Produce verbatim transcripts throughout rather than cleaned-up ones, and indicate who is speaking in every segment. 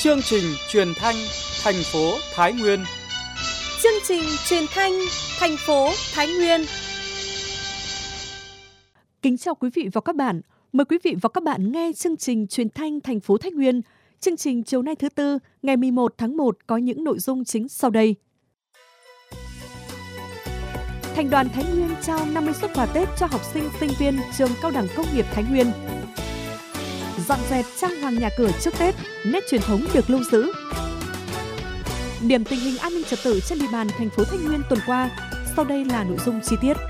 Speaker 1: Chương trình truyền thanh thành phố Thái Nguyên.
Speaker 2: Chương trình truyền thanh thành phố Thái Nguyên. Kính chào quý vị và các bạn. Mời quý vị và các bạn nghe chương trình truyền thanh thành phố Thái Nguyên. Chương trình chiều nay thứ tư, ngày mười một tháng một có những nội dung chính sau đây. Thành đoàn Thái Nguyên trao năm mươi suất quà Tết cho học sinh, sinh viên trường Cao đẳng Công nghiệp Thái Nguyên. Dọn dẹp trang hoàng nhà cửa trước Tết, nét truyền thống được lưu giữ. Điểm tình hình an ninh trật tự trên địa bàn thành phố Thái Nguyên tuần qua. Sau đây là nội dung chi tiết.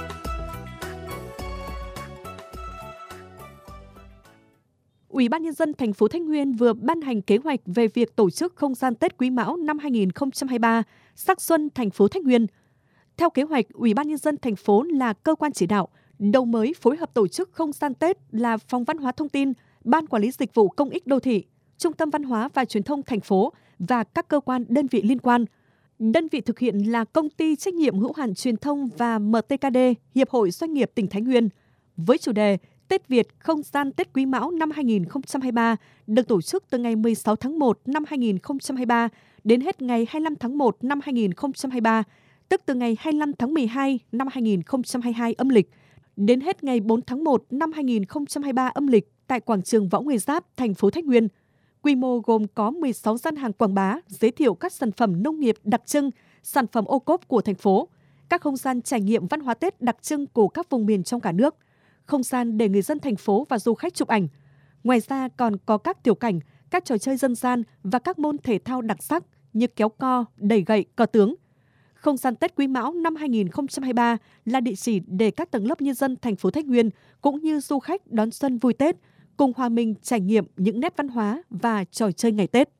Speaker 2: Ủy ban nhân dân thành phố Thái Nguyên vừa ban hành kế hoạch về việc tổ chức không gian Tết Quý Mão năm hai không hai ba, sắc xuân thành phố Thái Nguyên. Theo kế hoạch, Ủy ban nhân dân thành phố là cơ quan chỉ đạo, đầu mối phối hợp tổ chức không gian Tết là Phòng Văn hóa Thông tin, Ban Quản lý Dịch vụ Công ích Đô thị, Trung tâm Văn hóa và Truyền thông thành phố và các cơ quan đơn vị liên quan. Đơn vị thực hiện là Công ty Trách nhiệm hữu hạn Truyền thông và em tê ca đê, Hiệp hội Doanh nghiệp tỉnh Thái Nguyên. Với chủ đề Tết Việt không gian Tết Quý Mão năm hai không hai ba được tổ chức từ ngày mười sáu tháng một năm hai không hai ba đến hết ngày hai mươi lăm tháng một năm hai không hai ba, tức từ ngày hai mươi lăm tháng mười hai năm hai không hai hai âm lịch đến hết ngày bốn tháng một năm hai không hai ba âm lịch tại quảng trường Võ Nguyên Giáp, thành phố Thái Nguyên. Quy mô gồm có mười sáu gian hàng quảng bá, giới thiệu các sản phẩm nông nghiệp đặc trưng, sản phẩm ô cốp của thành phố, các không gian trải nghiệm văn hóa Tết đặc trưng của các vùng miền trong cả nước, không gian để người dân thành phố và du khách chụp ảnh. Ngoài ra còn có các tiểu cảnh, các trò chơi dân gian và các môn thể thao đặc sắc như kéo co, đẩy gậy, cờ tướng. Không gian Tết Quý Mão năm hai không hai ba là địa chỉ để các tầng lớp nhân dân thành phố Thái Nguyên cũng như du khách đón xuân vui Tết, cùng hòa mình trải nghiệm những nét văn hóa và trò chơi ngày Tết.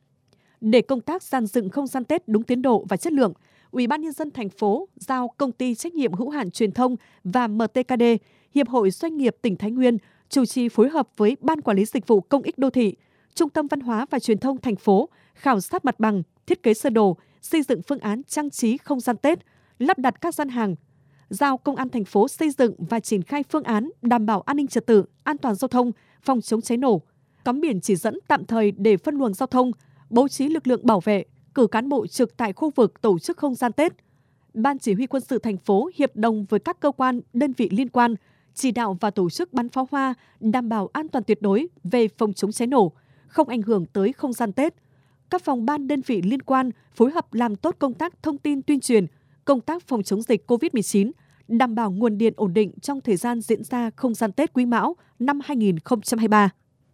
Speaker 2: Để công tác dàn dựng không gian Tết đúng tiến độ và chất lượng, Ủy ban nhân dân thành phố giao Công ty Trách nhiệm hữu hạn Truyền thông và em tê ca đê, Hiệp hội Doanh nghiệp tỉnh Thái Nguyên chủ trì phối hợp với Ban Quản lý Dịch vụ Công ích Đô thị, Trung tâm Văn hóa và Truyền thông thành phố khảo sát mặt bằng, thiết kế sơ đồ, xây dựng phương án trang trí không gian Tết, lắp đặt các gian hàng, giao Công an thành phố xây dựng và triển khai phương án đảm bảo an ninh trật tự, an toàn giao thông, phòng chống cháy nổ, cắm biển chỉ dẫn tạm thời để phân luồng giao thông, bố trí lực lượng bảo vệ, cử cán bộ trực tại khu vực tổ chức không gian Tết. Ban Chỉ huy Quân sự thành phố hiệp đồng với các cơ quan, đơn vị liên quan, chỉ đạo và tổ chức bắn pháo hoa, đảm bảo an toàn tuyệt đối về phòng chống cháy nổ, không ảnh hưởng tới không gian Tết. Các phòng ban đơn vị liên quan phối hợp làm tốt công tác thông tin tuyên truyền, công tác phòng chống dịch covid mười chín, đảm bảo nguồn điện ổn định trong thời gian diễn ra không gian Tết Quý Mão năm hai không hai ba.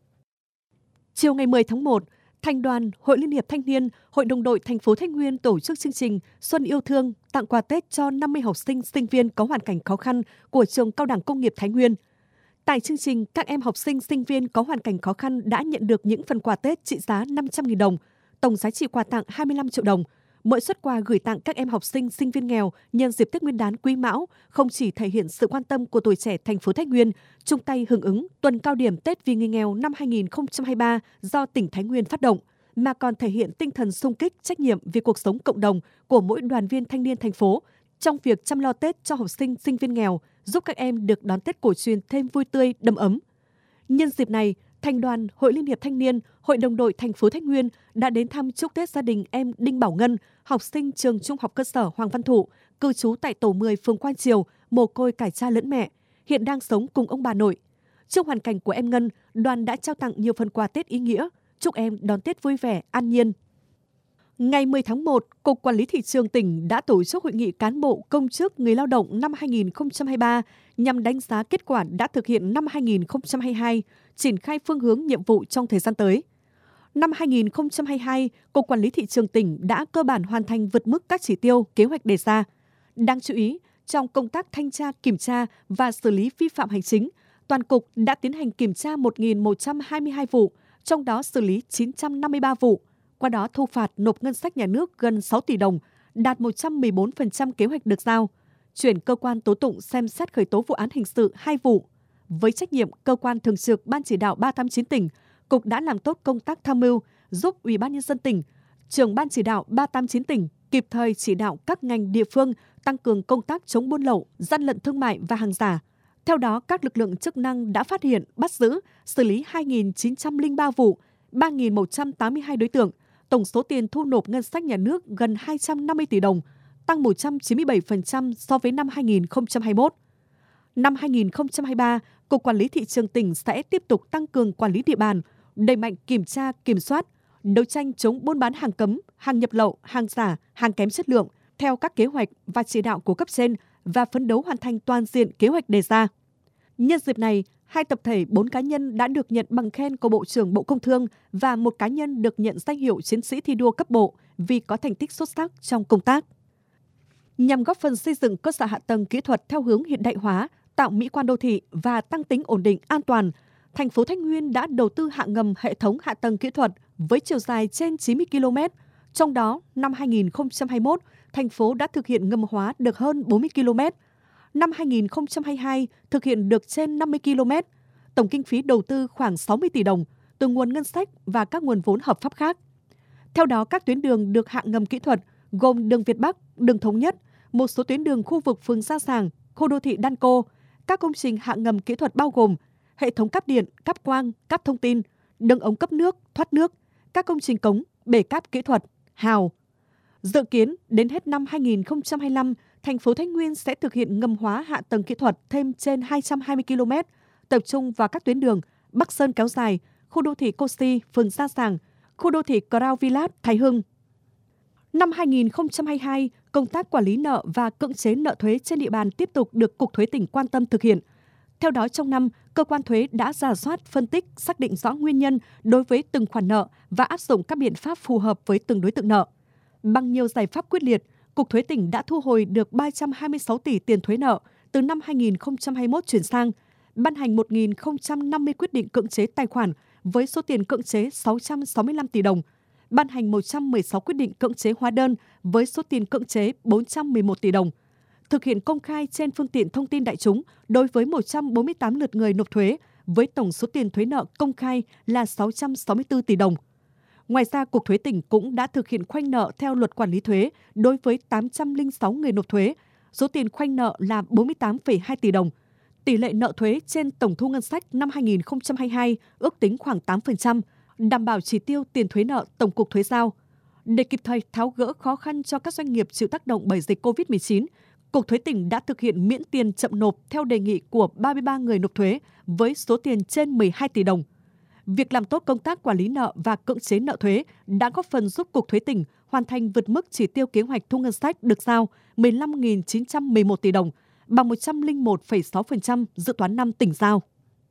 Speaker 2: Chiều ngày mười tháng một, Thành đoàn, Hội Liên hiệp Thanh niên, Hội đồng đội thành phố Thái Nguyên tổ chức chương trình Xuân yêu thương tặng quà Tết cho năm mươi học sinh, sinh viên có hoàn cảnh khó khăn của trường Cao đẳng Công nghiệp Thái Nguyên. Tại chương trình, các em học sinh, sinh viên có hoàn cảnh khó khăn đã nhận được những phần quà Tết trị giá năm trăm nghìn đồng, tổng giá trị quà tặng hai mươi lăm triệu đồng. Mỗi suất quà gửi tặng các em học sinh, sinh viên nghèo nhân dịp Tết Nguyên đán Quý Mão không chỉ thể hiện sự quan tâm của tuổi trẻ thành phố Thái Nguyên chung tay hưởng ứng tuần cao điểm Tết vì người nghèo năm hai không hai ba do tỉnh Thái Nguyên phát động, mà còn thể hiện tinh thần xung kích, trách nhiệm vì cuộc sống cộng đồng của mỗi đoàn viên thanh niên thành phố trong việc chăm lo Tết cho học sinh, sinh viên nghèo, giúp các em được đón Tết cổ truyền thêm vui tươi, đầm ấm. Nhân dịp này, Thành đoàn, Hội Liên hiệp Thanh niên, Hội đồng đội thành phố Thái Nguyên đã đến thăm chúc Tết gia đình em Đinh Bảo Ngân, học sinh trường Trung học cơ sở Hoàng Văn Thụ, cư trú tại tổ mười phường Quan Triều, mồ côi cả cha lẫn mẹ, hiện đang sống cùng ông bà nội. Trong hoàn cảnh của em Ngân, đoàn đã trao tặng nhiều phần quà Tết ý nghĩa, chúc em đón Tết vui vẻ, an nhiên. Ngày mười tháng một, Cục Quản lý Thị trường tỉnh đã tổ chức hội nghị cán bộ, công chức, người lao động năm hai không hai ba nhằm đánh giá kết quả đã thực hiện năm hai không hai hai, triển khai phương hướng nhiệm vụ trong thời gian tới. Năm hai không hai hai, Cục Quản lý Thị trường tỉnh đã cơ bản hoàn thành vượt mức các chỉ tiêu, kế hoạch đề ra. Đáng chú ý, trong công tác thanh tra, kiểm tra và xử lý vi phạm hành chính, toàn Cục đã tiến hành kiểm tra một nghìn một trăm hai mươi hai vụ, trong đó xử lý chín trăm năm mươi ba vụ. Qua đó thu phạt nộp ngân sách nhà nước gần sáu tỷ đồng, đạt một trăm mười bốn phần trăm kế hoạch được giao. Chuyển cơ quan tố tụng xem xét khởi tố vụ án hình sự hai vụ. Với trách nhiệm cơ quan thường trực Ban chỉ đạo ba tám chín tỉnh, Cục đã làm tốt công tác tham mưu, giúp Ủy ban nhân dân tỉnh, trưởng Ban chỉ đạo ba tám chín tỉnh kịp thời chỉ đạo các ngành địa phương tăng cường công tác chống buôn lậu, gian lận thương mại và hàng giả. Theo đó, các lực lượng chức năng đã phát hiện, bắt giữ, xử lý hai nghìn chín trăm lẻ ba vụ, ba nghìn một trăm tám mươi hai đối tượng, tổng số tiền thu nộp ngân sách nhà nước gần hai trăm năm mươi tỷ đồng, tăng một trăm chín mươi bảy phần trăm so với năm hai nghìn không trăm hai mươi mốt. Năm hai nghìn không trăm hai mươi ba, Cục Quản lý Thị trường tỉnh sẽ tiếp tục tăng cường quản lý địa bàn, đẩy mạnh kiểm tra, kiểm soát, đấu tranh chống buôn bán hàng cấm, hàng nhập lậu, hàng giả, hàng kém chất lượng theo các kế hoạch và chỉ đạo của cấp trên và phấn đấu hoàn thành toàn diện kế hoạch đề ra. Nhân dịp này, hai tập thể, bốn cá nhân đã được nhận bằng khen của Bộ trưởng Bộ Công Thương và một cá nhân được nhận danh hiệu chiến sĩ thi đua cấp bộ vì có thành tích xuất sắc trong công tác. Nhằm góp phần xây dựng cơ sở hạ tầng kỹ thuật theo hướng hiện đại hóa, tạo mỹ quan đô thị và tăng tính ổn định an toàn, thành phố Thái Nguyên đã đầu tư hạ ngầm hệ thống hạ tầng kỹ thuật với chiều dài trên chín mươi ki lô mét. Trong đó, năm hai nghìn không trăm hai mươi mốt, thành phố đã thực hiện ngầm hóa được hơn bốn mươi ki lô mét. Năm hai nghìn không trăm hai mươi hai, thực hiện được trên năm mươi ki lô mét. Tổng kinh phí đầu tư khoảng sáu mươi tỷ đồng từ nguồn ngân sách và các nguồn vốn hợp pháp khác. Theo đó, các tuyến đường được hạ ngầm kỹ thuật gồm đường Việt Bắc, đường Thống Nhất, một số tuyến đường khu vực phường Gia Sàng, khu đô thị Đan Cô. Các công trình hạ ngầm kỹ thuật bao gồm hệ thống cáp điện, cáp quang, cáp thông tin, đường ống cấp nước, thoát nước, các công trình cống, bể cáp kỹ thuật, hào. Dự kiến đến hết năm hai nghìn không trăm hai mươi lăm, thành phố Thái Nguyên sẽ thực hiện ngầm hóa hạ tầng kỹ thuật thêm trên hai trăm hai mươi ki lô mét, tập trung vào các tuyến đường Bắc Sơn kéo dài, khu đô thị Cô Si, phường Gia Sàng, khu đô thị Crown Village, Thái Hưng. Năm hai nghìn không trăm hai mươi hai, công tác quản lý nợ và cưỡng chế nợ thuế trên địa bàn tiếp tục được Cục Thuế tỉnh quan tâm thực hiện. Theo đó, trong năm, cơ quan thuế đã rà soát, phân tích, xác định rõ nguyên nhân đối với từng khoản nợ và áp dụng các biện pháp phù hợp với từng đối tượng nợ. Bằng nhiều giải pháp quyết liệt, Cục Thuế tỉnh đã thu hồi được ba trăm hai mươi sáu tỷ tiền thuế nợ từ năm hai nghìn không trăm hai mươi mốt chuyển sang, ban hành một nghìn không trăm năm mươi quyết định cưỡng chế tài khoản với số tiền cưỡng chế sáu trăm sáu mươi lăm tỷ đồng, ban hành một trăm mười sáu quyết định cưỡng chế hóa đơn với số tiền cưỡng chế bốn trăm mười một tỷ đồng, thực hiện công khai trên phương tiện thông tin đại chúng đối với một trăm bốn mươi tám lượt người nộp thuế với tổng số tiền thuế nợ công khai là sáu trăm sáu mươi tư tỷ đồng. Ngoài ra, Cục Thuế tỉnh cũng đã thực hiện khoanh nợ theo luật quản lý thuế đối với tám trăm lẻ sáu người nộp thuế, số tiền khoanh nợ là bốn mươi tám phẩy hai tỷ đồng. Tỷ lệ nợ thuế trên tổng thu ngân sách năm hai nghìn không trăm hai mươi hai ước tính khoảng tám phần trăm, đảm bảo chỉ tiêu tiền thuế nợ Tổng cục Thuế giao. Để kịp thời tháo gỡ khó khăn cho các doanh nghiệp chịu tác động bởi dịch covid mười chín, Cục Thuế tỉnh đã thực hiện miễn tiền chậm nộp theo đề nghị của ba mươi ba người nộp thuế với số tiền trên mười hai tỷ đồng. Việc làm tốt công tác quản lý nợ và cưỡng chế nợ thuế đã góp phần giúp Cục Thuế tỉnh hoàn thành vượt mức chỉ tiêu kế hoạch thu ngân sách được giao mười lăm nghìn chín trăm mười một tỷ đồng, bằng một trăm lẻ một phẩy sáu phần trăm dự toán năm tỉnh giao.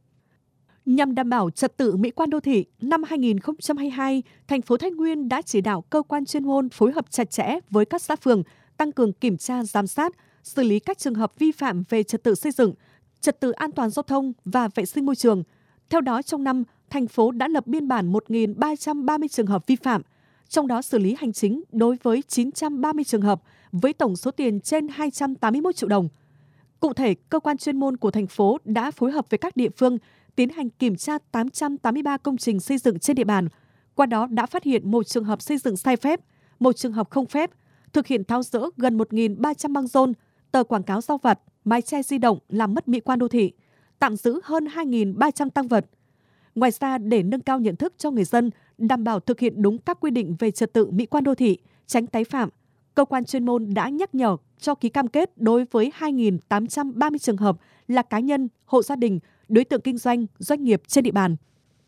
Speaker 2: Nhằm đảm bảo trật tự mỹ quan đô thị, năm hai nghìn không trăm hai mươi hai, thành phố Thái Nguyên đã chỉ đạo cơ quan chuyên môn phối hợp chặt chẽ với các xã phường, tăng cường kiểm tra, giám sát, xử lý các trường hợp vi phạm về trật tự xây dựng, trật tự an toàn giao thông và vệ sinh môi trường. Theo đó, trong năm, thành phố đã lập biên bản một nghìn ba trăm ba mươi trường hợp vi phạm, trong đó xử lý hành chính đối với chín trăm ba mươi trường hợp với tổng số tiền trên hai trăm tám mươi mốt triệu đồng. Cụ thể, cơ quan chuyên môn của thành phố đã phối hợp với các địa phương tiến hành kiểm tra tám trăm tám mươi ba công trình xây dựng trên địa bàn. Qua đó đã phát hiện một trường hợp xây dựng sai phép, một trường hợp không phép, thực hiện tháo dỡ gần một nghìn ba trăm băng rôn, tờ quảng cáo rau vặt, mái che di động làm mất mỹ quan đô thị, tạm giữ hơn hai nghìn ba trăm tang vật. Ngoài ra, để nâng cao nhận thức cho người dân, đảm bảo thực hiện đúng các quy định về trật tự mỹ quan đô thị, tránh tái phạm, cơ quan chuyên môn đã nhắc nhở cho ký cam kết đối với hai nghìn tám trăm ba mươi trường hợp là cá nhân, hộ gia đình, đối tượng kinh doanh, doanh nghiệp trên địa bàn.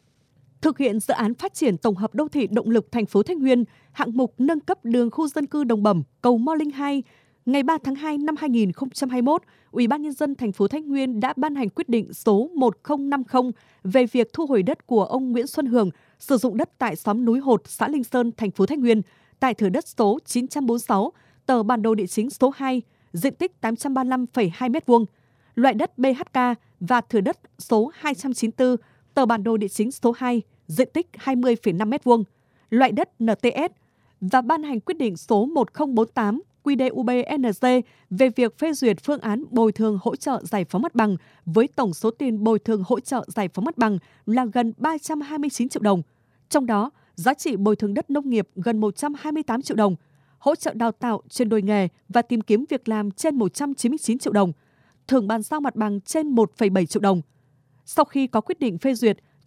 Speaker 2: Thực hiện dự án phát triển tổng hợp đô thị động lực thành phố Thái Nguyên, hạng mục nâng cấp đường khu dân cư Đồng Bẩm, cầu Mò Linh hai, ngày ba tháng hai năm hai nghìn không trăm hai mươi mốt, Ủy ban nhân dân thành phố Thái Nguyên đã ban hành quyết định số một nghìn năm mươi về việc thu hồi đất của ông Nguyễn Xuân Hường sử dụng đất tại xóm Núi Hột, xã Linh Sơn, thành phố Thái Nguyên, tại thửa đất số chín trăm bốn mươi sáu, tờ bản đồ địa chính số hai, diện tích tám trăm ba mươi lăm phẩy hai mét vuông, loại đất bê hát ca và thửa đất số hai trăm chín mươi tư, tờ bản đồ địa chính số hai, diện tích hai mươi phẩy năm mét vuông, loại đất en tê ét, và ban hành quyết định số một nghìn bốn mươi tám quy đê u bê en giê về việc phê duyệt phương án bồi thường hỗ trợ giải phóng mặt bằng với tổng số tiền bồi thường hỗ trợ giải phóng mặt bằng là gần ba trăm hai mươi chín triệu đồng. Trong đó, giá trị bồi thường đất nông nghiệp gần một trăm hai mươi tám triệu đồng, hỗ trợ đào tạo, chuyển đổi nghề và tìm kiếm việc làm trên một trăm chín mươi chín triệu đồng, thưởng bàn giao mặt bằng trên một phẩy bảy triệu đồng. Sau khi có quyết định phê duyệt,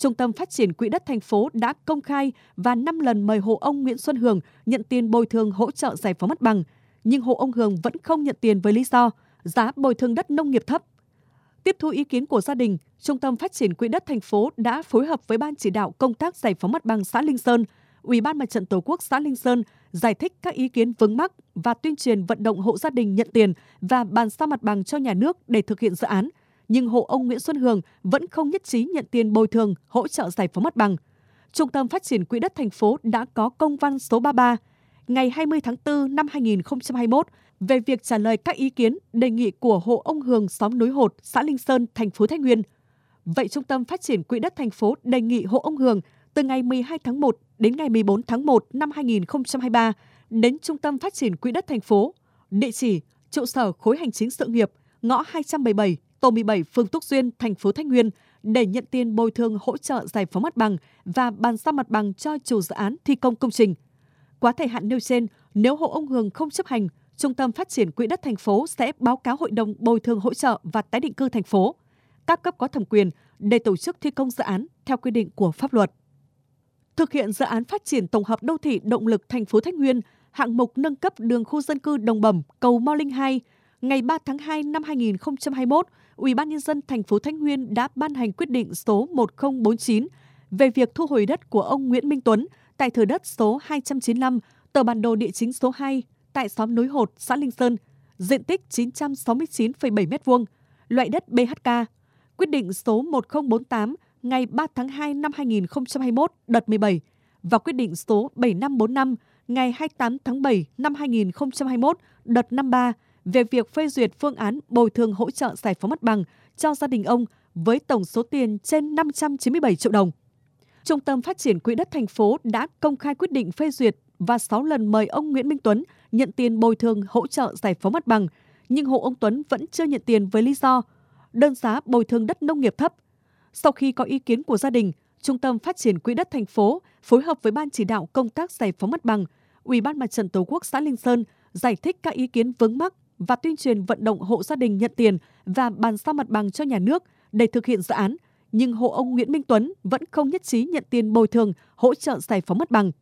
Speaker 2: Trung tâm Phát triển Quỹ đất thành phố đã công khai và năm lần mời hộ ông Nguyễn Xuân Hường nhận tiền bồi thường hỗ trợ giải phóng mặt bằng, nhưng hộ ông Hường vẫn không nhận tiền với lý do giá bồi thường đất nông nghiệp thấp. Tiếp thu ý kiến của gia đình, Trung tâm Phát triển Quỹ đất thành phố đã phối hợp với Ban chỉ đạo công tác giải phóng mặt bằng xã Linh Sơn, Ủy ban Mặt trận Tổ quốc xã Linh Sơn giải thích các ý kiến vướng mắc và tuyên truyền vận động hộ gia đình nhận tiền và bàn giao mặt bằng cho nhà nước để thực hiện dự án. Nhưng hộ ông Nguyễn Xuân Hường vẫn không nhất trí nhận tiền bồi thường hỗ trợ giải phóng mặt bằng. Trung tâm Phát triển Quỹ đất thành phố đã có công văn số ba mươi ba ngày hai mươi tháng tư năm hai nghìn không trăm hai mươi mốt về việc trả lời các ý kiến đề nghị của hộ ông Hường xóm Núi Hột, xã Linh Sơn, thành phố Thái Nguyên. Vậy Trung tâm Phát triển Quỹ đất thành phố đề nghị hộ ông Hường từ ngày mười hai tháng một đến ngày mười bốn tháng một năm hai nghìn không trăm hai mươi ba đến Trung tâm Phát triển Quỹ đất thành phố, địa chỉ trụ sở khối hành chính sự nghiệp, ngõ hai trăm bảy mươi bảy, tổ mười bảy, phường Túc Duyên, thành phố Thái Nguyên để nhận tiền bồi thường hỗ trợ giải phóng mặt bằng và bàn giao mặt bằng cho chủ dự án thi công công trình. Quá thời hạn nêu trên, nếu hộ ông Hường không chấp hành, Trung tâm Phát triển Quỹ đất thành phố sẽ báo cáo Hội đồng bồi thường hỗ trợ và tái định cư thành phố, các cấp có thẩm quyền để tổ chức thi công dự án theo quy định của pháp luật. Thực hiện dự án phát triển tổng hợp đô thị động lực thành phố Thái Nguyên, hạng mục nâng cấp đường khu dân cư Đồng Bẩm, cầu Mao Linh hai, ngày ba tháng hai năm hai nghìn không trăm hai mươi mốt, Ủy ban nhân dân thành phố Thái Nguyên đã ban hành quyết định số một không bốn chín về việc thu hồi đất của ông Nguyễn Minh Tuấn tại thửa đất số hai trăm chín mươi lăm, tờ bản đồ địa chính số hai tại xóm Núi Hột, xã Linh Sơn, diện tích chín trăm sáu mươi chín phẩy bảy mét vuông, loại đất bê hát ca. Quyết định số một không bốn tám ngày ba tháng hai năm hai nghìn không trăm hai mươi mốt đợt mười bảy và quyết định số bảy năm bốn năm ngày hai mươi tám tháng bảy năm hai nghìn không trăm hai mươi mốt đợt năm mươi ba về việc phê duyệt phương án bồi thường hỗ trợ giải phóng mặt bằng cho gia đình ông với tổng số tiền trên năm trăm chín mươi bảy triệu đồng. Trung tâm Phát triển Quỹ đất thành phố đã công khai quyết định phê duyệt và sáu lần mời ông Nguyễn Minh Tuấn nhận tiền bồi thường hỗ trợ giải phóng mặt bằng, nhưng hộ ông Tuấn vẫn chưa nhận tiền với lý do đơn giá bồi thường đất nông nghiệp thấp. Sau khi có ý kiến của gia đình, Trung tâm Phát triển Quỹ đất thành phố phối hợp với Ban chỉ đạo công tác giải phóng mặt bằng, Ủy ban Mặt trận Tổ quốc xã Linh Sơn giải thích các ý kiến vướng mắc và tuyên truyền vận động hộ gia đình nhận tiền và bàn giao mặt bằng cho nhà nước để thực hiện dự án, nhưng hộ ông Nguyễn Minh Tuấn vẫn không nhất trí nhận tiền bồi thường hỗ trợ giải phóng mặt bằng.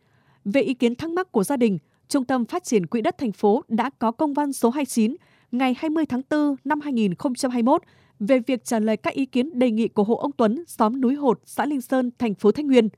Speaker 2: Về ý kiến thắc mắc của gia đình, Trung tâm Phát triển Quỹ đất thành phố đã có công văn số hai mươi chín ngày hai mươi tháng tư năm hai nghìn không trăm hai mươi mốt về việc trả lời các ý kiến đề nghị của hộ ông Tuấn, xóm Núi Hột, xã Linh Sơn, thành phố Thái Nguyên.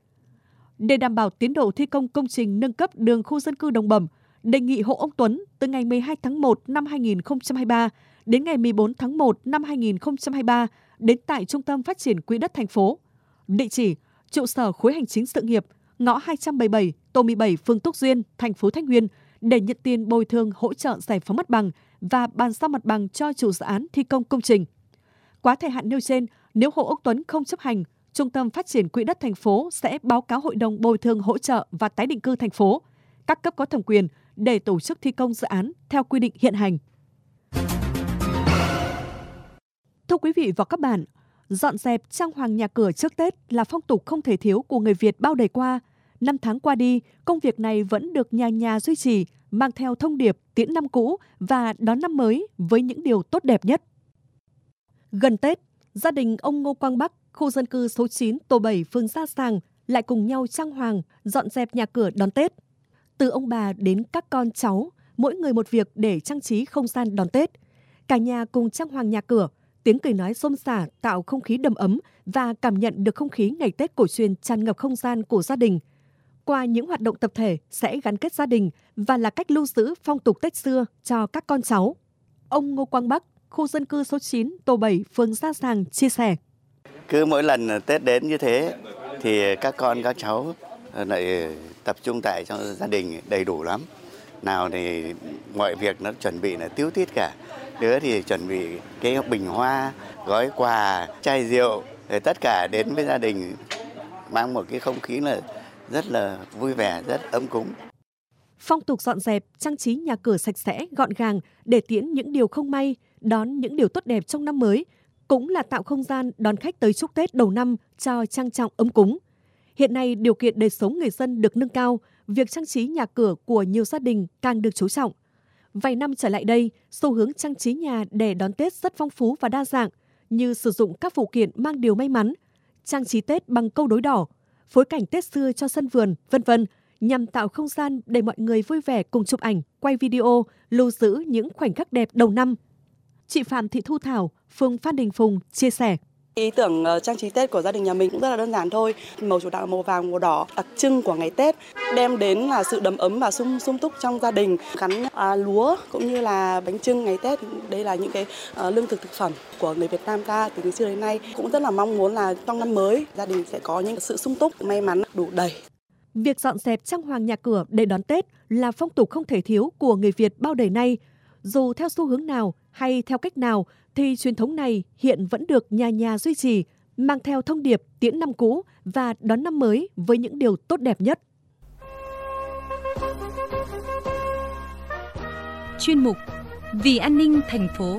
Speaker 2: Để đảm bảo tiến độ thi công công trình nâng cấp đường khu dân cư Đồng Bẩm, đề nghị hộ ông Tuấn từ ngày mười hai tháng một năm hai nghìn không trăm hai mươi ba đến ngày mười bốn tháng một năm hai nghìn không trăm hai mươi ba đến tại Trung tâm Phát triển Quỹ đất thành phố. Địa chỉ trụ sở khối hành chính sự nghiệp, ngõ hai trăm bảy mươi bảy, tổ mười bảy, phường Túc Duyên, thành phố Thái Nguyên để nhận tiền bồi thường hỗ trợ giải phóng mặt bằng và bàn giao mặt bằng cho chủ dự án thi công công trình. Quá thời hạn nêu trên, nếu hộ ông Tuấn không chấp hành, Trung tâm Phát triển Quỹ đất thành phố sẽ báo cáo Hội đồng bồi thường hỗ trợ và tái định cư thành phố, các cấp có thẩm quyền để tổ chức thi công dự án theo quy định hiện hành. Thưa quý vị và các bạn, dọn dẹp trang hoàng nhà cửa trước Tết là phong tục không thể thiếu của người Việt bao đời qua. Năm tháng qua đi, công việc này vẫn được nhà nhà duy trì, mang theo thông điệp tiễn năm cũ và đón năm mới với những điều tốt đẹp nhất. Gần Tết, gia đình ông Ngô Quang Bắc, khu dân cư số chín, tổ bảy, phường Gia Sàng lại cùng nhau trang hoàng, dọn dẹp nhà cửa đón Tết. Từ ông bà đến các con cháu, mỗi người một việc để trang trí không gian đón Tết. Cả nhà cùng trang hoàng nhà cửa, tiếng cười nói xôn xả tạo không khí đầm ấm và cảm nhận được không khí ngày Tết cổ truyền tràn ngập không gian của gia đình. Qua những hoạt động tập thể sẽ gắn kết gia đình và là cách lưu giữ phong tục Tết xưa cho các con cháu. Ông Ngô Quang Bắc, khu dân cư số chín, tổ bảy, phường Gia Sàng chia sẻ.
Speaker 3: Cứ mỗi lần Tết đến như thế thì các con các cháu lại tập trung tại trong gia đình đầy đủ lắm. Nào thì mọi việc nó chuẩn bị là tíu tít cả. Đứa thì chuẩn bị cái bình hoa, gói quà, chai rượu, để tất cả đến với gia đình mang một cái không khí là rất là vui vẻ, rất ấm cúng.
Speaker 2: Phong tục dọn dẹp, trang trí nhà cửa sạch sẽ, gọn gàng để tiễn những điều không may, đón những điều tốt đẹp trong năm mới, cũng là tạo không gian đón khách tới chúc Tết đầu năm cho trang trọng ấm cúng. Hiện nay, điều kiện đời sống người dân được nâng cao, việc trang trí nhà cửa của nhiều gia đình càng được chú trọng. Vài năm trở lại đây, xu hướng trang trí nhà để đón Tết rất phong phú và đa dạng, như sử dụng các phụ kiện mang điều may mắn, trang trí Tết bằng câu đối đỏ, phối cảnh Tết xưa cho sân vườn, vân vân, nhằm tạo không gian để mọi người vui vẻ cùng chụp ảnh, quay video, lưu giữ những khoảnh khắc đẹp đầu năm. Chị Phạm Thị Thu Thảo, phường Phan Đình Phùng chia sẻ.
Speaker 4: Ý tưởng trang trí Tết của gia đình nhà mình cũng rất là đơn giản thôi. Màu chủ đạo là màu vàng, màu đỏ, đặc trưng của ngày Tết, đem đến là sự đầm ấm và sung sung túc trong gia đình. Gắn à, lúa cũng như là bánh chưng ngày Tết, đây là những cái à, lương thực thực phẩm của người Việt Nam ta từ xưa đến nay. Cũng rất là mong muốn là trong năm mới gia đình sẽ có những sự sung túc, may mắn đủ đầy.
Speaker 2: Việc dọn dẹp trang hoàng nhà cửa để đón Tết là phong tục không thể thiếu của người Việt bao đời nay. Dù theo xu hướng nào hay theo cách nào thì truyền thống này hiện vẫn được nhà nhà duy trì, mang theo thông điệp tiễn năm cũ và đón năm mới với những điều tốt đẹp nhất.
Speaker 5: Chuyên mục Vì an ninh thành phố.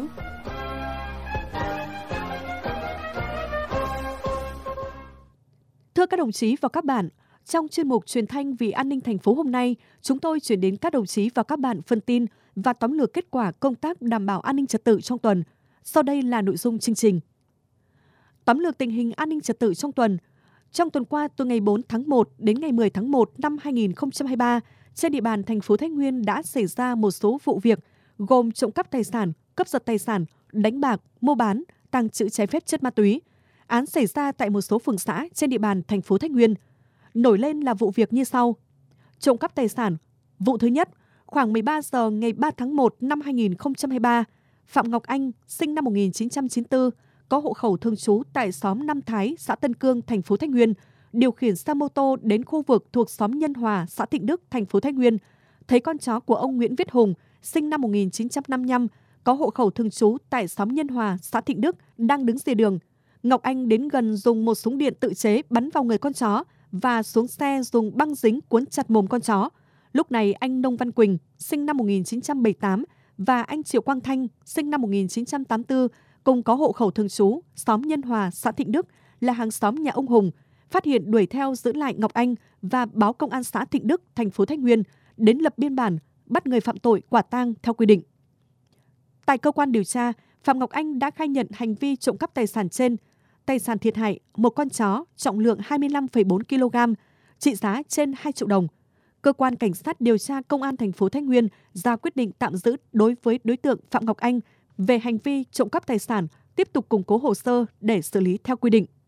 Speaker 2: Thưa các đồng chí và các bạn, trong chuyên mục truyền thanh Vì an ninh thành phố hôm nay, chúng tôi chuyển đến các đồng chí và các bạn phần tin và tóm lược kết quả công tác đảm bảo an ninh trật tự trong tuần. Sau đây là nội dung chương trình. Tóm lược tình hình an ninh trật tự trong tuần. Trong tuần qua, từ ngày bốn tháng một đến ngày mười tháng một năm hai nghìn không trăm hai mươi ba, trên địa bàn thành phố Thái Nguyên đã xảy ra một số vụ việc gồm trộm cắp tài sản, cướp giật tài sản, đánh bạc, mua bán, tàng trữ trái phép chất ma túy. Án xảy ra tại một số phường xã trên địa bàn thành phố Thái Nguyên. Nổi lên là vụ việc như sau. Trộm cắp tài sản. Vụ thứ nhất, khoảng mười ba giờ ngày ba tháng một năm hai nghìn không trăm hai mươi ba, Phạm Ngọc Anh, sinh năm một nghìn chín trăm chín mươi tư, có hộ khẩu thường trú tại xóm Nam Thái, xã Tân Cương, thành phố Thái Nguyên, điều khiển xe mô tô đến khu vực thuộc xóm Nhân Hòa, xã Thịnh Đức, thành phố Thái Nguyên, thấy con chó của ông Nguyễn Viết Hùng, sinh năm một nghìn chín trăm năm mươi lăm, có hộ khẩu thường trú tại xóm Nhân Hòa, xã Thịnh Đức, đang đứng rìa đường. Ngọc Anh đến gần dùng một súng điện tự chế bắn vào người con chó và xuống xe dùng băng dính cuốn chặt mồm con chó. Lúc này anh Nông Văn Quỳnh, sinh năm một nghìn chín trăm bảy mươi tám, và anh Triệu Quang Thanh, sinh năm một nghìn chín trăm tám mươi tư, cùng có hộ khẩu thường trú xóm Nhân Hòa, xã Thịnh Đức, là hàng xóm nhà ông Hùng, phát hiện đuổi theo giữ lại Ngọc Anh và báo công an xã Thịnh Đức, thành phố Thái Nguyên đến lập biên bản bắt người phạm tội quả tang theo quy định. Tại cơ quan điều tra, Phạm Ngọc Anh đã khai nhận hành vi trộm cắp tài sản trên. Tài sản thiệt hại một con chó trọng lượng hai mươi lăm phẩy bốn ki lô gam, trị giá trên hai triệu đồng. Cơ quan cảnh sát điều tra công an thành phố Thái Nguyên ra quyết định tạm giữ đối với đối tượng Phạm Ngọc Anh về hành vi trộm cắp tài sản, tiếp tục củng cố hồ sơ để xử lý theo quy định.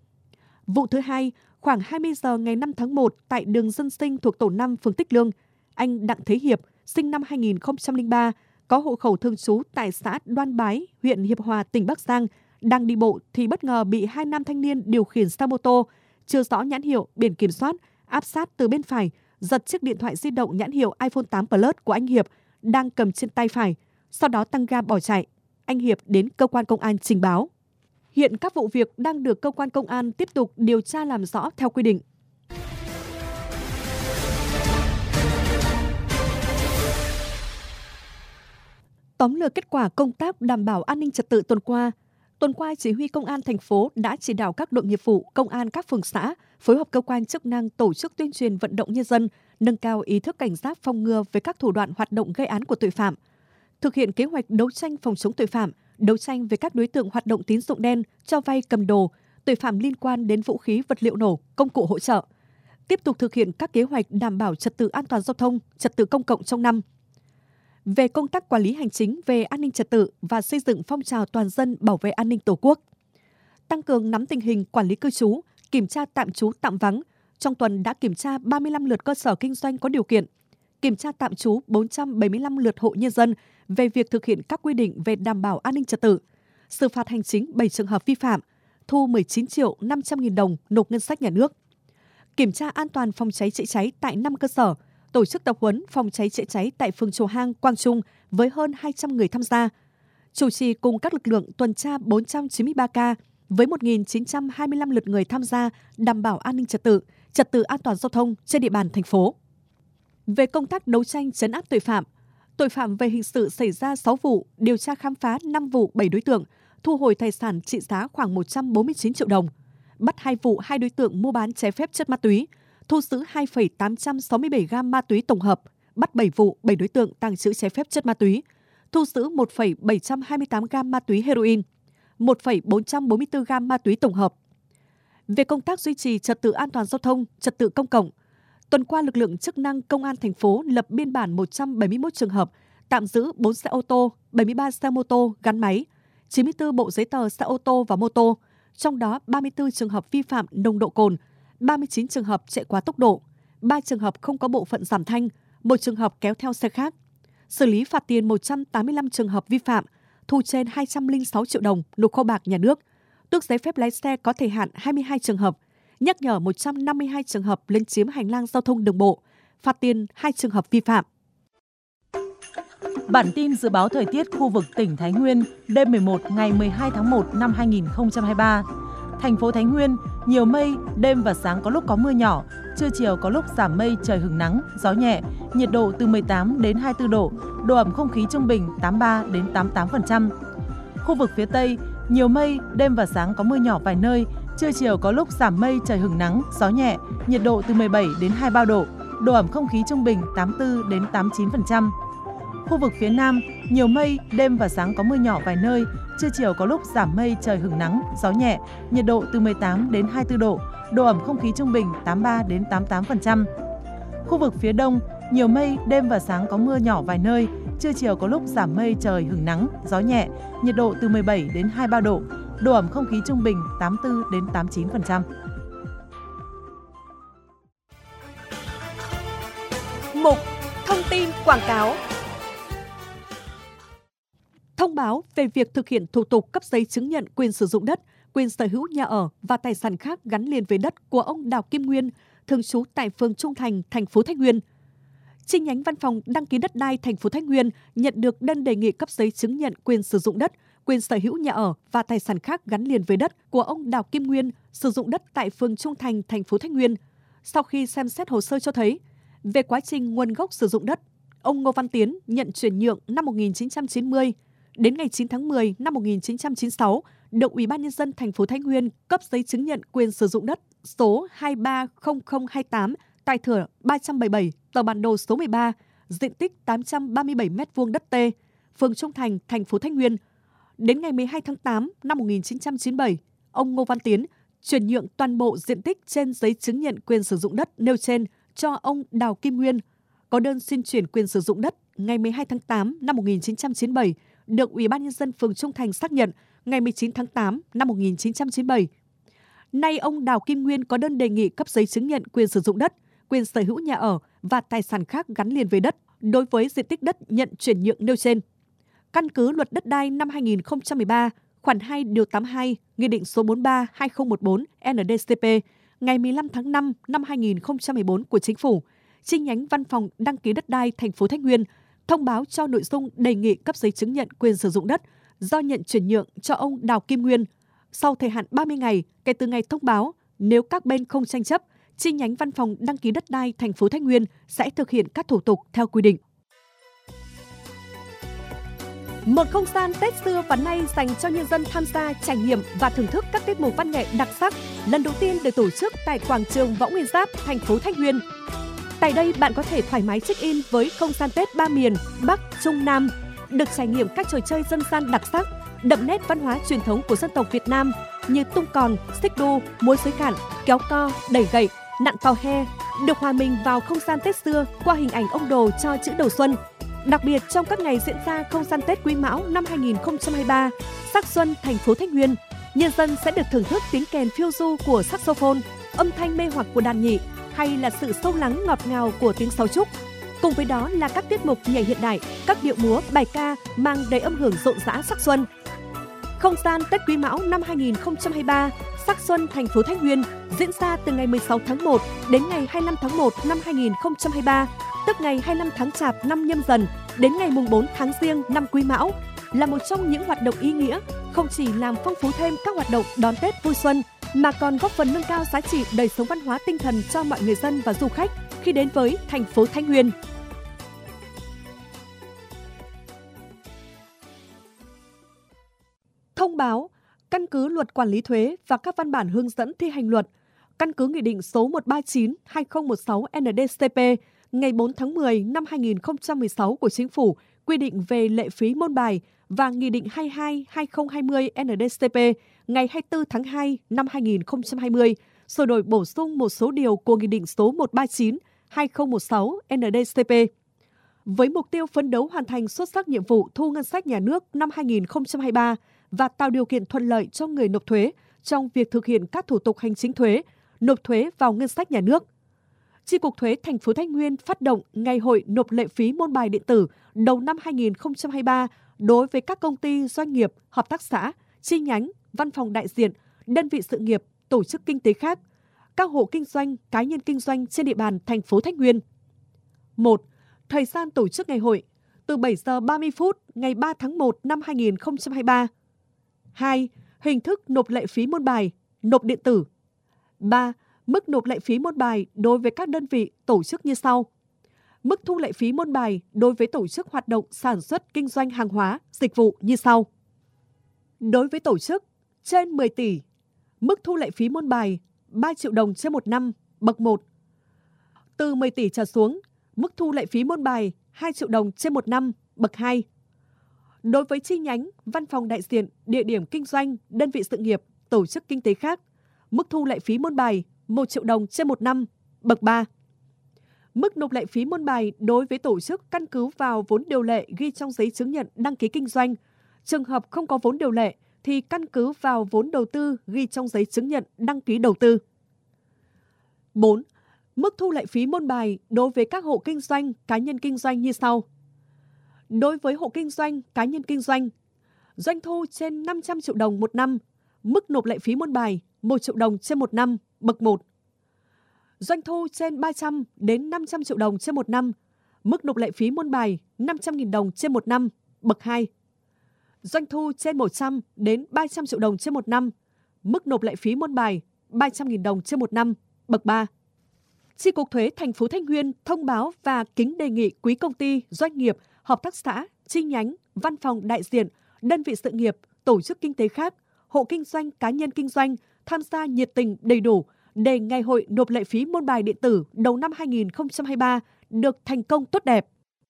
Speaker 2: Vụ thứ hai, khoảng hai mươi giờ ngày năm tháng một tại đường Dân Sinh thuộc tổ năm phường Tích Lương, anh Đặng Thế Hiệp, sinh năm hai nghìn không trăm lẻ ba, có hộ khẩu thường trú tại xã Đoan Bái, huyện Hiệp Hòa, tỉnh Bắc Giang, đang đi bộ thì bất ngờ bị hai nam thanh niên điều khiển xe mô tô chưa rõ nhãn hiệu, biển kiểm soát áp sát từ bên phải, giật chiếc điện thoại di động nhãn hiệu iPhone tám Plus của anh Hiệp đang cầm trên tay phải, sau đó tăng ga bỏ chạy. Anh Hiệp đến cơ quan công an trình báo. Hiện các vụ việc đang được cơ quan công an tiếp tục điều tra làm rõ theo quy định. Tóm lược kết quả công tác đảm bảo an ninh trật tự tuần qua. Tuần qua, Chỉ huy Công an thành phố đã chỉ đạo các đội nghiệp vụ, công an các phường xã phối hợp cơ quan chức năng tổ chức tuyên truyền vận động nhân dân, nâng cao ý thức cảnh giác phòng ngừa về các thủ đoạn hoạt động gây án của tội phạm, thực hiện kế hoạch đấu tranh phòng chống tội phạm, đấu tranh về các đối tượng hoạt động tín dụng đen, cho vay cầm đồ, tội phạm liên quan đến vũ khí, vật liệu nổ, công cụ hỗ trợ. Tiếp tục thực hiện các kế hoạch đảm bảo trật tự an toàn giao thông, trật tự công cộng trong năm. Về công tác quản lý hành chính về an ninh trật tự và xây dựng phong trào toàn dân bảo vệ an ninh Tổ quốc. Tăng cường nắm tình hình quản lý cư trú, kiểm tra tạm trú tạm vắng. Trong tuần đã kiểm tra ba mươi lăm lượt cơ sở kinh doanh có điều kiện, kiểm tra tạm trú bốn trăm bảy mươi lăm lượt hộ nhân dân về việc thực hiện các quy định về đảm bảo an ninh trật tự, xử phạt hành chính bảy trường hợp vi phạm, thu mười chín triệu năm trăm nghìn đồng nộp ngân sách nhà nước. Kiểm tra an toàn phòng cháy chữa cháy tại năm cơ sở, tổ chức tập huấn phòng cháy chữa cháy tại phường Chùa Hang, Quang Trung với hơn hai trăm người tham gia. Chủ trì cùng các lực lượng tuần tra bốn trăm chín mươi ba ca với một nghìn chín trăm hai mươi lăm lượt người tham gia đảm bảo an ninh trật tự, trật tự an toàn giao thông trên địa bàn thành phố. Về công tác đấu tranh trấn áp tội phạm, tội phạm về hình sự xảy ra sáu vụ, điều tra khám phá năm vụ bảy đối tượng, thu hồi tài sản trị giá khoảng một trăm bốn mươi chín triệu đồng, bắt hai vụ hai đối tượng mua bán trái phép chất ma túy, thu giữ hai phẩy tám trăm sáu mươi bảy gam ma túy tổng hợp, bắt bảy vụ bảy đối tượng tàng trữ trái phép chất ma túy, thu giữ một phẩy bảy trăm hai mươi tám gam ma túy heroin, một phẩy bốn trăm bốn mươi tư gam ma túy tổng hợp. về công tác duy trì trật tự an toàn giao thông, trật tự công cộng. Tuần qua, lực lượng chức năng Công an thành phố lập biên bản một trăm bảy mươi mốt trường hợp, tạm giữ bốn xe ô tô, bảy mươi ba xe mô tô gắn máy, chín mươi tư bộ giấy tờ xe ô tô và mô tô, trong đó ba mươi tư trường hợp vi phạm nồng độ cồn, ba mươi chín trường hợp chạy quá tốc độ, ba trường hợp không có bộ phận giảm thanh, một trường hợp kéo theo xe khác. Xử lý phạt tiền một trăm tám mươi lăm trường hợp vi phạm, thu trên hai trăm lẻ sáu triệu đồng nộp kho bạc nhà nước, tước giấy phép lái xe có thời hạn hai mươi hai trường hợp, nhắc nhở một trăm năm mươi hai trường hợp lấn chiếm hành lang giao thông đường bộ, phạt tiền hai trường hợp vi phạm.
Speaker 6: Bản tin dự báo thời tiết khu vực tỉnh Thái Nguyên đêm mười một ngày mười hai tháng một năm hai nghìn không trăm hai mươi ba. Thành phố Thái Nguyên, nhiều mây, đêm và sáng có lúc có mưa nhỏ, trưa chiều có lúc giảm mây, trời hửng nắng, gió nhẹ, nhiệt độ từ mười tám đến hai mươi tư độ, độ ẩm không khí trung bình tám mươi ba đến tám mươi tám phần trăm. Khu vực phía Tây, nhiều mây, đêm và sáng có mưa nhỏ vài nơi, trưa chiều có lúc giảm mây, trời hửng nắng, gió nhẹ, nhiệt độ từ mười bảy đến hai mươi ba độ, độ ẩm không khí trung bình tám mươi tư đến tám mươi chín phần trăm. Khu vực phía Nam, nhiều mây, đêm và sáng có mưa nhỏ vài nơi, trưa chiều có lúc giảm mây, trời hửng nắng, gió nhẹ, nhiệt độ từ mười tám đến hai mươi tư độ, độ ẩm không khí trung bình tám mươi ba đến tám mươi tám phần trăm. Khu vực phía Đông, nhiều mây, đêm và sáng có mưa nhỏ vài nơi, trưa chiều có lúc giảm mây, trời hửng nắng, gió nhẹ, nhiệt độ từ mười bảy đến hai mươi ba độ, độ ẩm không khí trung bình tám mươi tư đến tám mươi chín phần trăm.
Speaker 2: Mục Thông tin quảng cáo. Thông báo về việc thực hiện thủ tục cấp giấy chứng nhận quyền sử dụng đất, quyền sở hữu nhà ở và tài sản khác gắn liền với đất của ông Đào Kim Nguyên, thường trú tại phường Trung Thành, thành phố Thái Nguyên. Chi nhánh Văn phòng đăng ký đất đai thành phố Thái Nguyên nhận được đơn đề nghị cấp giấy chứng nhận quyền sử dụng đất, quyền sở hữu nhà ở và tài sản khác gắn liền với đất của ông Đào Kim Nguyên, sử dụng đất tại phường Trung Thành, thành phố Thái Nguyên. Sau khi xem xét hồ sơ cho thấy, về quá trình nguồn gốc sử dụng đất, ông Ngô Văn Tiến nhận chuyển nhượng năm một nghìn chín trăm chín mươi. Đến ngày chín tháng mười năm một nghìn chín trăm chín mươi sáu, được Ủy ban Nhân dân thành phố Thái Nguyên cấp giấy chứng nhận quyền sử dụng đất số hai ba không không hai tám tại thửa ba trăm bảy mươi bảy, tờ bản đồ số mười ba, diện tích tám trăm ba mươi bảy mét vuông đất T, phường Trung Thành, thành phố Thái Nguyên. Đến ngày mười hai tháng tám năm một nghìn chín trăm chín mươi bảy, ông Ngô Văn Tiến chuyển nhượng toàn bộ diện tích trên giấy chứng nhận quyền sử dụng đất nêu trên cho ông Đào Kim Nguyên. Có đơn xin chuyển quyền sử dụng đất ngày mười hai tháng tám năm một nghìn chín trăm chín mươi bảy, được Ủy ban Nhân dân phường Trung Thành xác nhận ngày mười chín tháng tám năm một nghìn chín trăm chín mươi bảy. Nay ông Đào Kim Nguyên có đơn đề nghị cấp giấy chứng nhận quyền sử dụng đất, quyền sở hữu nhà ở và tài sản khác gắn liền với đất đối với diện tích đất nhận chuyển nhượng nêu trên. Căn cứ Luật Đất đai năm hai nghìn không trăm mười ba, khoản hai điều tám mươi hai, Nghị định số bốn mươi ba trên hai nghìn không trăm mười bốn N D C P ngày mười lăm tháng năm năm hai nghìn không trăm mười bốn của Chính phủ, chi nhánh Văn phòng đăng ký đất đai thành phố Thái Nguyên thông báo cho nội dung đề nghị cấp giấy chứng nhận quyền sử dụng đất do nhận chuyển nhượng cho ông Đào Kim Nguyên. Sau thời hạn ba mươi ngày kể từ ngày thông báo, nếu các bên không tranh chấp, chi nhánh Văn phòng đăng ký đất đai thành phố Thái Nguyên sẽ thực hiện các thủ tục theo quy định. Một không gian Tết xưa và nay dành cho nhân dân tham gia trải nghiệm và thưởng thức các tiết mục văn nghệ đặc sắc lần đầu tiên được tổ chức tại quảng trường Võ Nguyên Giáp, thành phố Thái Nguyên. Tại đây bạn có thể thoải mái check-in với không gian Tết ba miền Bắc, Trung, Nam, được trải nghiệm các trò chơi dân gian đặc sắc, đậm nét văn hóa truyền thống của dân tộc Việt Nam như tung còn, xích đu, múa suối cạn, kéo co, đẩy gậy, nặn tò he, được hòa mình vào không gian Tết xưa qua hình ảnh ông Đồ cho chữ đầu xuân. Đặc biệt trong các ngày diễn ra không gian Tết Quý Mão năm hai nghìn không trăm hai mươi ba, Sắc Xuân thành phố Thái Nguyên, nhân dân sẽ được thưởng thức tiếng kèn phiêu du của saxophone, âm thanh mê hoặc của đàn nhị hay là sự sâu lắng ngọt ngào của tiếng sáo trúc. Cùng với đó là các tiết mục nhảy hiện đại, các điệu múa, bài ca mang đầy âm hưởng rộn rã sắc xuân. Không gian Tết Quý Mão năm hai nghìn không trăm hai mươi ba, Sắc Xuân thành phố Thái Nguyên diễn ra từ ngày mười sáu tháng một đến ngày hai mươi lăm tháng một năm hai nghìn không trăm hai mươi ba, tức ngày hai mươi lăm tháng Chạp năm Nhâm Dần đến ngày mùng bốn tháng Giêng năm Quý Mão, là một trong những hoạt động ý nghĩa không chỉ làm phong phú thêm các hoạt động đón Tết vui xuân mà còn góp phần nâng cao giá trị đời sống văn hóa tinh thần cho mọi người dân và du khách khi đến với thành phố Thái Nguyên. Thông báo, căn cứ Luật Quản lý thuế và các văn bản hướng dẫn thi hành luật, căn cứ Nghị định số một trăm ba mươi chín trên hai nghìn không trăm mười sáu N D C P ngày bốn tháng mười năm hai nghìn không trăm mười sáu của Chính phủ quy định về lệ phí môn bài và Nghị định hai mươi hai trên hai nghìn không trăm hai mươi N D C P ngày hai mươi tư tháng hai năm hai nghìn không trăm hai mươi, sửa đổi bổ sung một số điều của Nghị định số một trăm ba mươi chín trên hai nghìn không trăm mười sáu N D C P. Với mục tiêu phấn đấu hoàn thành xuất sắc nhiệm vụ thu ngân sách nhà nước năm hai nghìn không trăm hai mươi ba và tạo điều kiện thuận lợi cho người nộp thuế trong việc thực hiện các thủ tục hành chính thuế, nộp thuế vào ngân sách nhà nước, Chi cục Thuế thành phố Thái Nguyên phát động Ngày hội nộp lệ phí môn bài điện tử đầu năm hai nghìn không trăm hai mươi ba đối với các công ty, doanh nghiệp, hợp tác xã, chi nhánh, văn phòng đại diện, đơn vị sự nghiệp, tổ chức kinh tế khác, các hộ kinh doanh, cá nhân kinh doanh trên địa bàn thành phố Thái Nguyên. một. Thời gian tổ chức ngày hội từ bảy giờ ba mươi phút ngày ba tháng một năm hai nghìn không trăm hai mươi ba. hai. Hình thức nộp lệ phí môn bài, nộp điện tử. ba. Mức nộp lệ phí môn bài đối với các đơn vị, tổ chức như sau. Mức thu lệ phí môn bài đối với tổ chức hoạt động sản xuất kinh doanh hàng hóa, dịch vụ như sau. Đối với tổ chức trên mười tỷ, mức thu lệ phí môn bài ba triệu đồng trên một năm, bậc một. Từ mười tỷ trở xuống, mức thu lệ phí môn bài hai triệu đồng trên một năm, bậc hai. Đối với chi nhánh, văn phòng đại diện, địa điểm kinh doanh, đơn vị sự nghiệp, tổ chức kinh tế khác, mức thu lệ phí môn bài một triệu đồng trên một năm, bậc ba. Mức nộp lệ phí môn bài đối với tổ chức căn cứ vào vốn điều lệ ghi trong giấy chứng nhận đăng ký kinh doanh. Trường hợp không có vốn điều lệ thì căn cứ vào vốn đầu tư ghi trong giấy chứng nhận đăng ký đầu tư. bốn. Mức thu lệ phí môn bài đối với các hộ kinh doanh, cá nhân kinh doanh như sau. Đối với hộ kinh doanh, cá nhân kinh doanh, doanh thu trên năm trăm triệu đồng một năm, mức nộp lệ phí môn bài một triệu đồng trên một năm, bậc một. Doanh thu trên ba trăm đến năm trăm triệu đồng trên một năm, mức nộp lệ phí môn bài năm trăm nghìn đồng trên một năm, bậc hai. Doanh thu trên một trăm đến ba trăm triệu đồng trên một năm, mức nộp lệ phí môn bài ba trăm nghìn đồng trên một năm, bậc ba. Chi cục Thuế thành phố Thái Nguyên thông báo và kính đề nghị quý công ty, doanh nghiệp, hợp tác xã, chi nhánh, văn phòng đại diện, đơn vị sự nghiệp, tổ chức kinh tế khác, hộ kinh doanh, cá nhân kinh doanh tham gia nhiệt tình đầy đủ để Ngày hội nộp lệ phí môn bài điện tử đầu năm hai nghìn không trăm hai mươi ba được thành công tốt đẹp.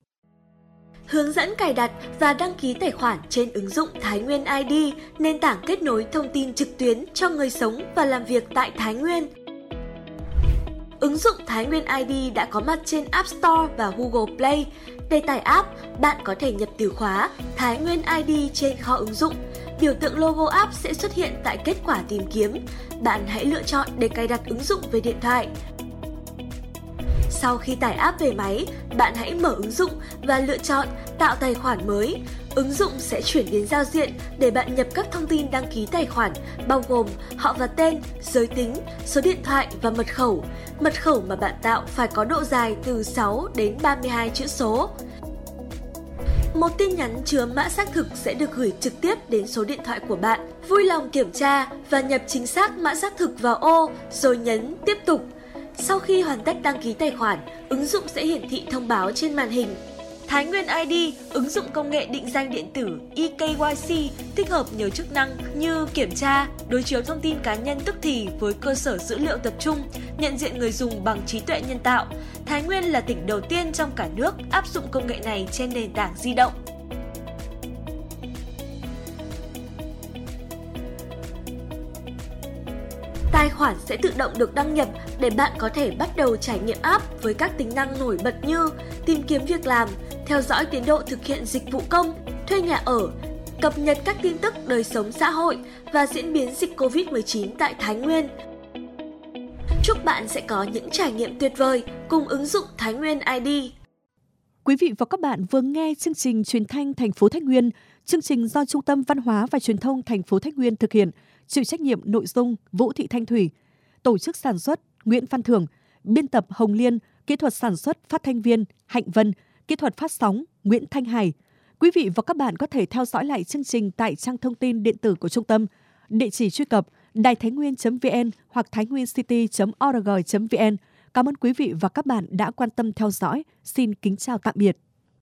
Speaker 7: Hướng dẫn cài đặt và đăng ký tài khoản trên ứng dụng Thái Nguyên i đê, nền tảng kết nối thông tin trực tuyến cho người sống và làm việc tại Thái Nguyên. Ứng dụng Thái Nguyên i đê đã có mặt trên App Store và Google Play. Để tải app, bạn có thể nhập từ khóa Thái Nguyên i đê trên kho ứng dụng. Biểu tượng logo app sẽ xuất hiện tại kết quả tìm kiếm. Bạn hãy lựa chọn để cài đặt ứng dụng về điện thoại. Sau khi tải app về máy, bạn hãy mở ứng dụng và lựa chọn tạo tài khoản mới. Ứng dụng sẽ chuyển đến giao diện để bạn nhập các thông tin đăng ký tài khoản, bao gồm họ và tên, giới tính, số điện thoại và mật khẩu. Mật khẩu mà bạn tạo phải có độ dài từ sáu đến ba mươi hai chữ số. Một tin nhắn chứa mã xác thực sẽ được gửi trực tiếp đến số điện thoại của bạn. Vui lòng kiểm tra và nhập chính xác mã xác thực vào ô rồi nhấn tiếp tục. Sau khi hoàn tất đăng ký tài khoản, ứng dụng sẽ hiển thị thông báo trên màn hình. Thái Nguyên i đê, ứng dụng công nghệ định danh điện tử e K Y C, tích hợp nhiều chức năng như kiểm tra, đối chiếu thông tin cá nhân tức thì với cơ sở dữ liệu tập trung, nhận diện người dùng bằng trí tuệ nhân tạo. Thái Nguyên là tỉnh đầu tiên trong cả nước áp dụng công nghệ này trên nền tảng di động. Tài khoản sẽ tự động được đăng nhập để bạn có thể bắt đầu trải nghiệm app với các tính năng nổi bật như tìm kiếm việc làm, theo dõi tiến độ thực hiện dịch vụ công, thuê nhà ở, cập nhật các tin tức đời sống xã hội và diễn biến dịch covid mười chín tại Thái Nguyên. Chúc bạn sẽ có những trải nghiệm tuyệt vời cùng ứng dụng Thái Nguyên i đê.
Speaker 2: Quý vị và các bạn vừa nghe chương trình Truyền thanh thành phố Thái Nguyên, chương trình do Trung tâm Văn hóa và Truyền thông thành phố Thái Nguyên thực hiện, chịu trách nhiệm nội dung Vũ Thị Thanh Thủy, tổ chức sản xuất Nguyễn Văn Thường, biên tập Hồng Liên, kỹ thuật sản xuất phát thanh viên Hạnh Vân, kỹ thuật phát sóng Nguyễn Thanh Hải. Quý vị và các bạn có thể theo dõi lại chương trình tại trang thông tin điện tử của trung tâm, địa chỉ truy cập đài thái nguyên chấm vn hoặc thái nguyên city chấm org chấm vn. Cảm ơn quý vị và các bạn đã quan tâm theo dõi. Xin kính chào tạm biệt.